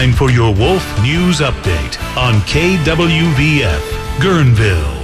time for your Wolf News Update on KWVF, Guerneville.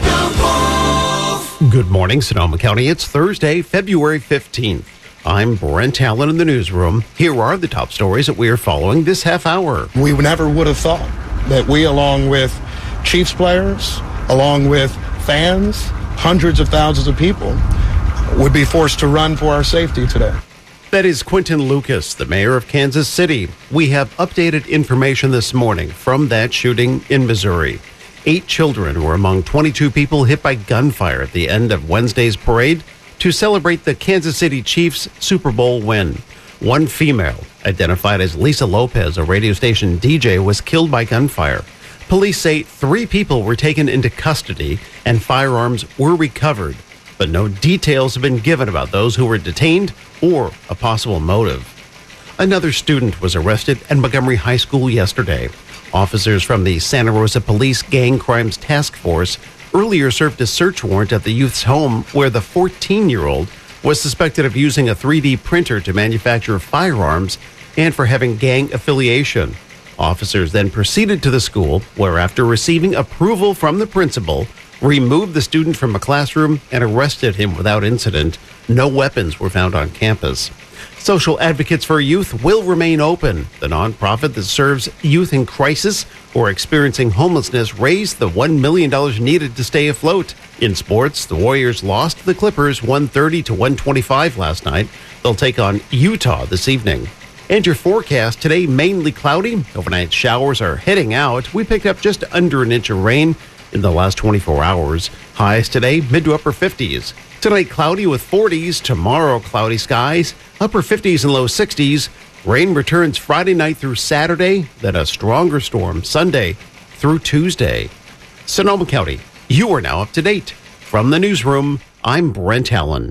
Good morning, Sonoma County. It's Thursday, February 15th. I'm Brent Allen in the newsroom. Here are the top stories that we are following this half hour. We never would have thought that we, along with Chiefs players, along with fans, hundreds of thousands of people, would be forced to run for our safety today. That is Quentin Lucas, the mayor of Kansas City. We have updated information this morning from that shooting in Missouri. 8 children were among 22 people hit by gunfire at the end of Wednesday's parade to celebrate the Kansas City Chiefs Super Bowl win. One female, identified as Lisa Lopez, a radio station DJ, was killed by gunfire. Police say 3 people were taken into custody and firearms were recovered, but no details have been given about those who were detained or a possible motive. Another student was arrested at Montgomery High School yesterday. Officers from the Santa Rosa Police Gang Crimes Task Force earlier served a search warrant at the youth's home where the 14-year-old was suspected of using a 3D printer to manufacture firearms and for having gang affiliation. Officers then proceeded to the school where, after receiving approval from the principal, removed the student from a classroom and arrested him without incident. No weapons were found on campus. Social Advocates for Youth will remain open. The nonprofit that serves youth in crisis or experiencing homelessness raised the $1 million needed to stay afloat. In sports, the Warriors lost to the Clippers 130-125 last night. They'll take on Utah this evening. And your forecast today, mainly cloudy. Overnight showers are heading out. We picked up just under an inch of rain in the last 24 hours. Highs today, mid to upper 50s. Tonight, cloudy with 40s. Tomorrow, cloudy skies, upper 50s and low 60s. Rain returns Friday night through Saturday, then a stronger storm Sunday through Tuesday. Sonoma County, you are now up to date. From the newsroom, I'm Brent Allen.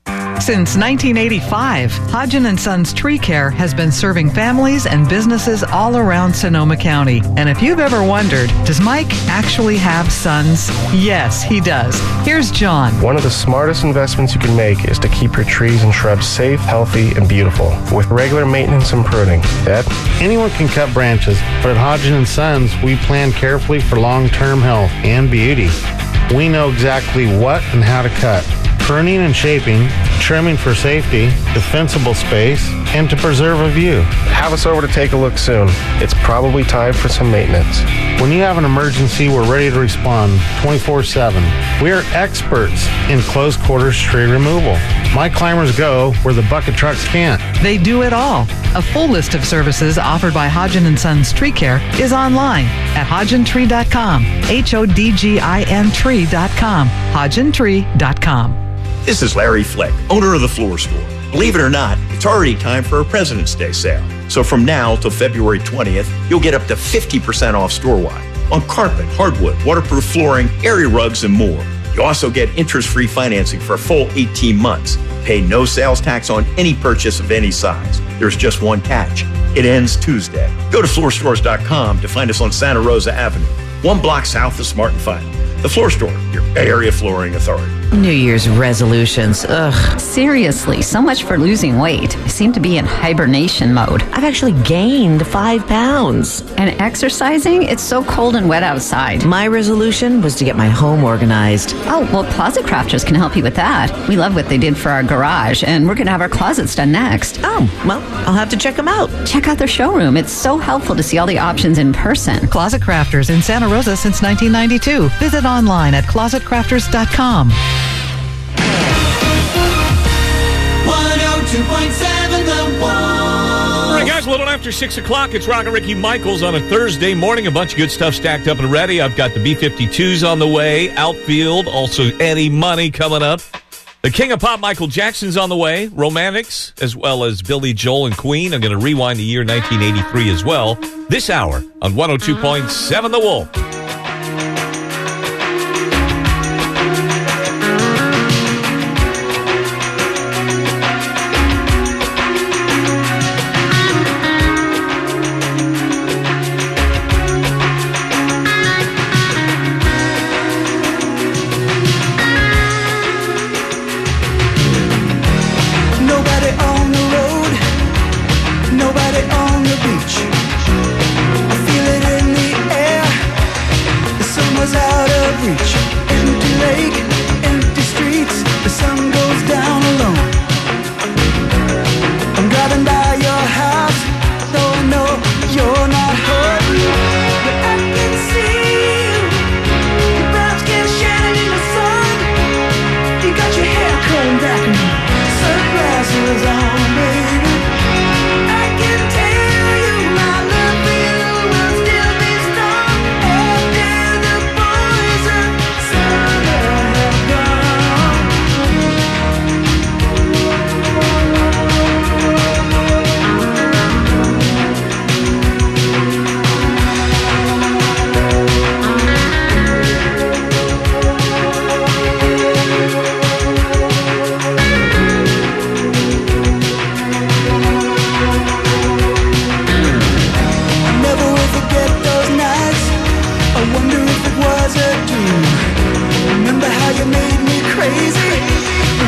Since 1985, Hodgen & Sons Tree Care has been serving families and businesses all around Sonoma County. And if you've ever wondered, does Mike actually have sons? Yes, he does. Here's John. One of the smartest investments you can make is to keep your trees and shrubs safe, healthy, and beautiful with regular maintenance and pruning. Dad? Anyone can cut branches, but at Hodgen & Sons, we plan carefully for long-term health and beauty. We know exactly what and how to cut. Pruning and shaping, trimming for safety, defensible space, and to preserve a view. Have us over to take a look soon. It's probably time for some maintenance. When you have an emergency, we're ready to respond 24/7. We are experts in close quarters tree removal. My climbers go where the bucket trucks can't. They do it all. A full list of services offered by Hodgen & Sons Tree Care is online at hodgentree.com. HODGIN tree.com. hodgentree.com. This is Larry Fleck, owner of The Floor Store. Believe it or not, it's already time for a President's Day sale. So from now till February 20th, you'll get up to 50% off store-wide on carpet, hardwood, waterproof flooring, area rugs, and more. You also get interest-free financing for a full 18 months. Pay no sales tax on any purchase of any size. There's just one catch. It ends Tuesday. Go to floorstores.com to find us on Santa Rosa Avenue, 1 block south of Smart and Final. The Floor Store, your Bay Area flooring authority. New Year's resolutions. Ugh. Seriously, so much for losing weight. I seem to be in hibernation mode. I've actually gained 5 pounds. And exercising? It's so cold and wet outside. My resolution was to get my home organized. Oh, well, Closet Crafters can help you with that. We love what they did for our garage, and we're going to have our closets done next. Oh, well, I'll have to check them out. Check out their showroom. It's so helpful to see all the options in person. Closet Crafters in Santa Rosa since 1992. Visit online at closetcrafters.com. 102.7 The Wolf. All right, guys, a little after 6 o'clock. It's Rock and Ricky Michaels on a Thursday morning. A bunch of good stuff stacked up and ready. I've got the B-52s on the way, outfield, also Eddie Money coming up. The King of Pop, Michael Jackson's on the way, Romantics, as well as Billy Joel and Queen. I'm going to rewind the year 1983 as well. This hour on 102.7 The Wolf.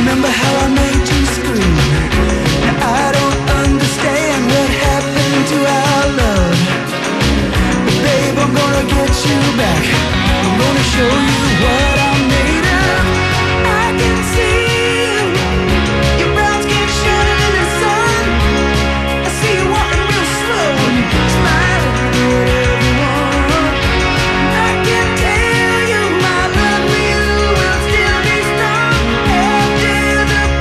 Remember how I made you scream? I don't understand what happened to our love. But babe, I'm gonna get you back. I'm gonna show you what I'm made of. I can see you. Your brown skin shining in the sun. I see you walking real slow and smiling at everyone. I can tell you my love for you will still be strong after the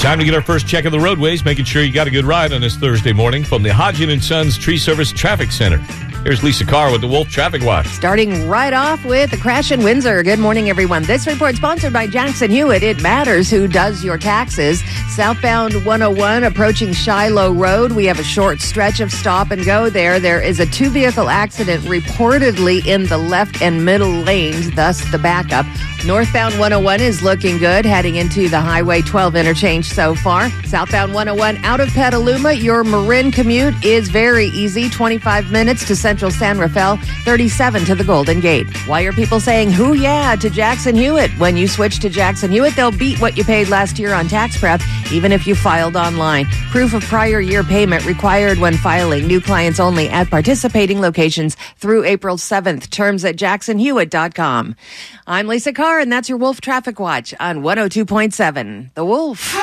Time to get our first check of the roadways, making sure you got a good ride on this Thursday morning from the Hodgin & Sons Tree Service Traffic Center. Here's Lisa Carr with the Wolf Traffic Watch. Starting right off with the crash in Windsor. Good morning, everyone. This report sponsored by Jackson Hewitt. It matters who does your taxes. Southbound 101 approaching Shiloh Road. We have a short stretch of stop and go there. There is a two-vehicle accident reportedly in the left and middle lanes, thus the backup. Northbound 101 is looking good, heading into the Highway 12 interchange so far. Southbound 101 out of Petaluma. Your Marin commute is very easy. 25 minutes to Central San Rafael, 37 to the Golden Gate. Why are people saying, "Hoo yeah" to Jackson Hewitt? When you switch to Jackson Hewitt, they'll beat what you paid last year on tax prep, even if you filed online. Proof of prior year payment required when filing. New clients only at participating locations through April 7th. Terms at jacksonhewitt.com. I'm Lisa Carr, and that's your Wolf Traffic Watch on 102.7. The Wolf.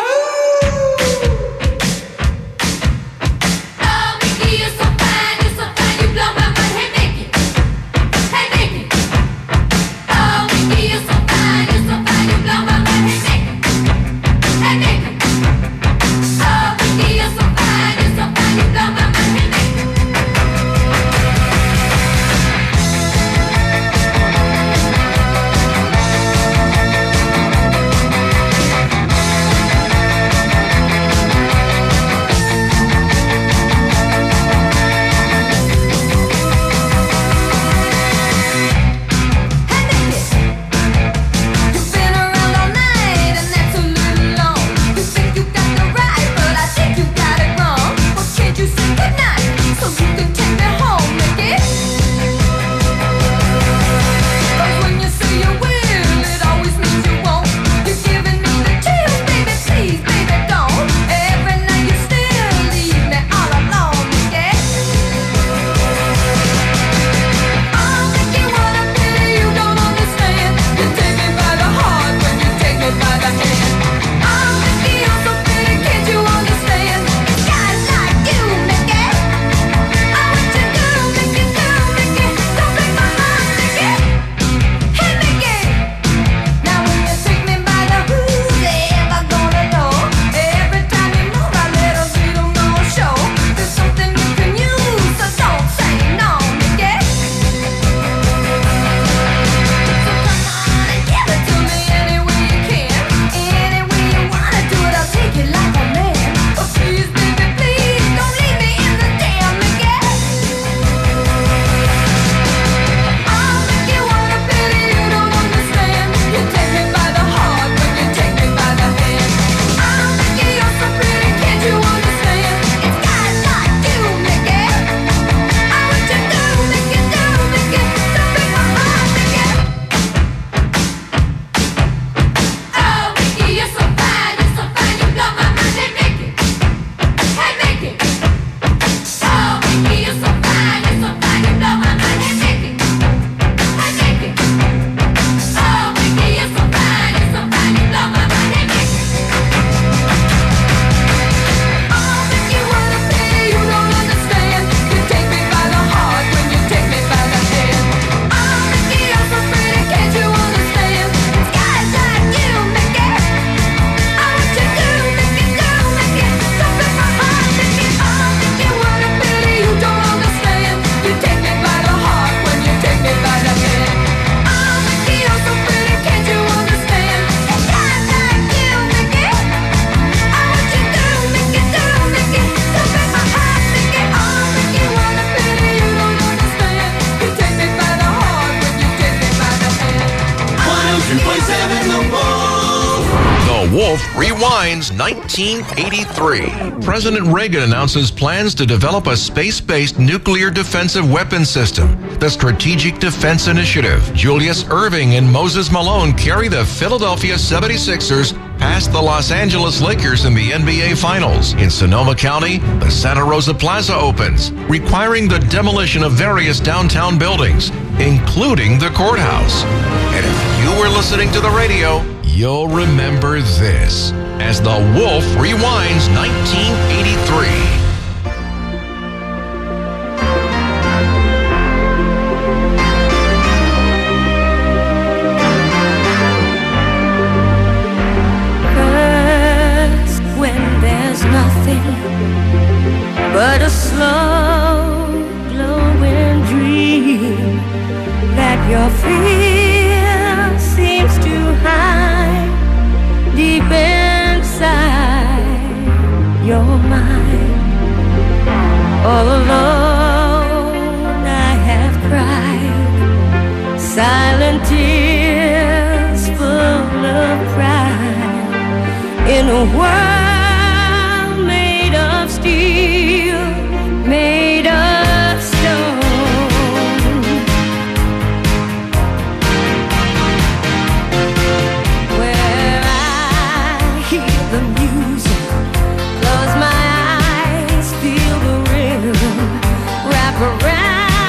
Wolf rewinds 1983. President Reagan announces plans to develop a space-based nuclear defensive weapons system. The Strategic Defense Initiative. Julius Erving and Moses Malone carry the Philadelphia 76ers past the Los Angeles Lakers in the NBA Finals. In Sonoma County, the Santa Rosa Plaza opens, requiring the demolition of various downtown buildings, including the courthouse. And if you were listening to the radio, you'll remember this as the Wolf rewinds 1983. silent tears full of pride in a world made of steel, made of stone. Where I hear the music, close my eyes, feel the rhythm, wrap around.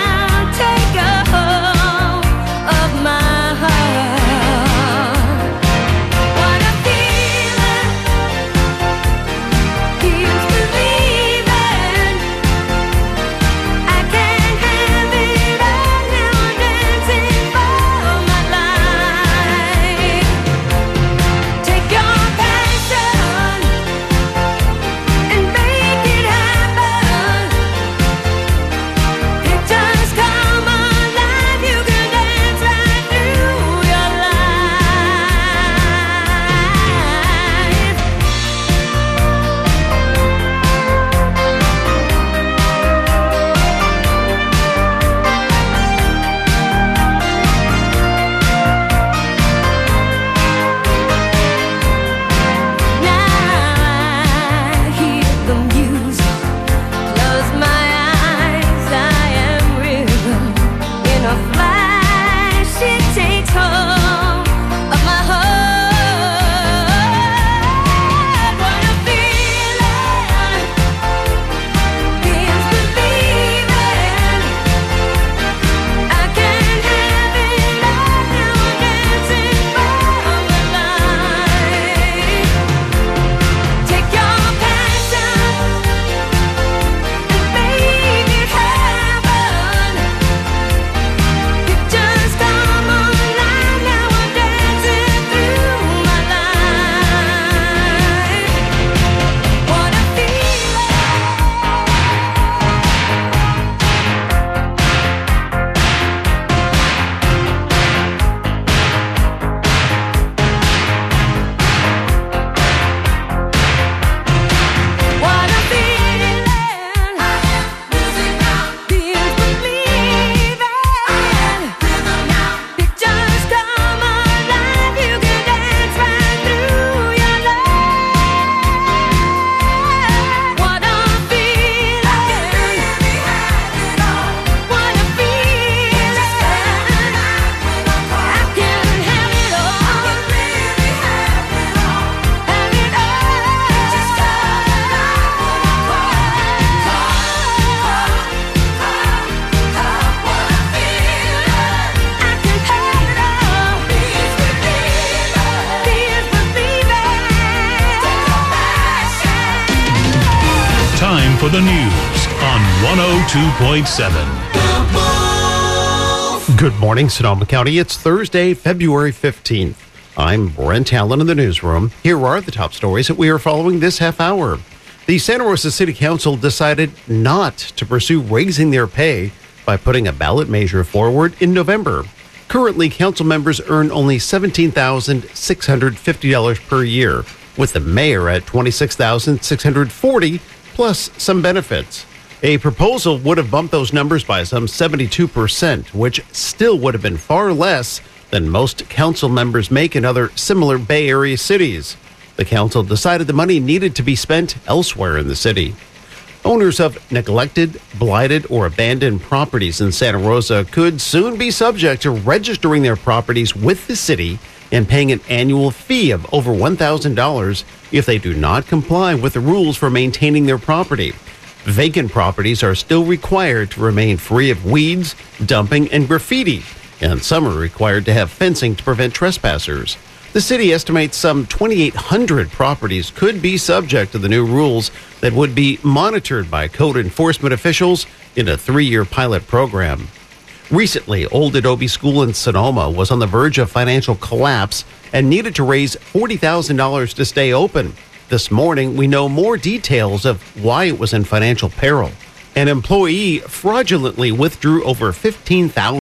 For the news on 102.7. Good morning, Sonoma County. It's Thursday, February 15th. I'm Brent Allen in the newsroom. Here are the top stories that we are following this half hour. The Santa Rosa City Council decided not to pursue raising their pay by putting a ballot measure forward in November. Currently, council members earn only $17,650 per year, with the mayor at $26,640 plus some benefits. A proposal would have bumped those numbers by some 72%, which still would have been far less than most council members make in other similar Bay Area cities. The council decided the money needed to be spent elsewhere in the city. Owners of neglected, blighted, or abandoned properties in Santa Rosa could soon be subject to registering their properties with the city and paying an annual fee of over $1,000 if they do not comply with the rules for maintaining their property. Vacant properties are still required to remain free of weeds, dumping, and graffiti, and some are required to have fencing to prevent trespassers. The city estimates some 2,800 properties could be subject to the new rules that would be monitored by code enforcement officials in a 3-year pilot program. Recently, Old Adobe School in Sonoma was on the verge of financial collapse and needed to raise $40,000 to stay open. This morning, we know more details of why it was in financial peril. An employee fraudulently withdrew over $15,000